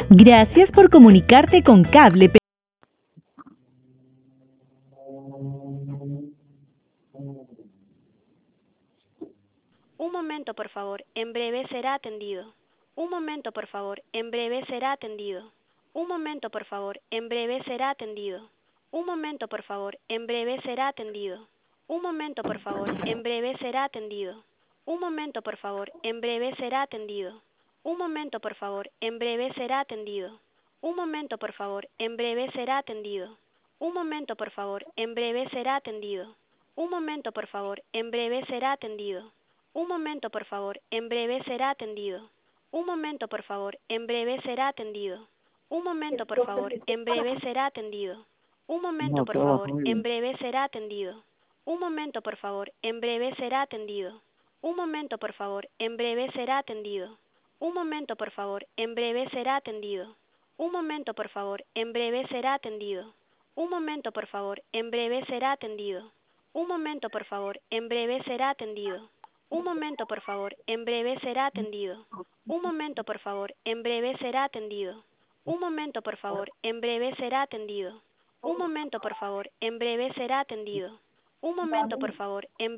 Gracias por comunicarte con Cable. Un momento, por favor, en breve será atendido. Un momento, por favor, en breve será atendido. Un momento, por favor, en breve será atendido. Un momento, por favor, en breve será atendido. Un momento, por favor, en breve será atendido. Un momento, por favor, en breve será atendido. Un momento, por favor, en breve será atendido. Un momento, por favor, en breve será atendido. Un momento, por favor, en breve será atendido. Un momento, por favor, en breve será atendido. Un momento, por favor, en breve será atendido. Un momento, por favor, en breve será atendido. Un momento, por favor, en breve será atendido. Un momento, No, por trabaja favor, muy en bien. breve será atendido. Un momento, por favor, en breve será atendido. Un momento, por favor, en breve será atendido. Un momento, por favor, en breve será atendido. Un momento, por favor, en breve será atendido. Un momento, por favor, en breve será atendido. Un momento, por favor, en breve será atendido. Un momento, por favor, en breve será atendido. Un momento, por favor, en breve será atendido. Un momento, por favor, en breve será atendido. Un momento, por favor, en breve será atendido. Un momento, por favor, en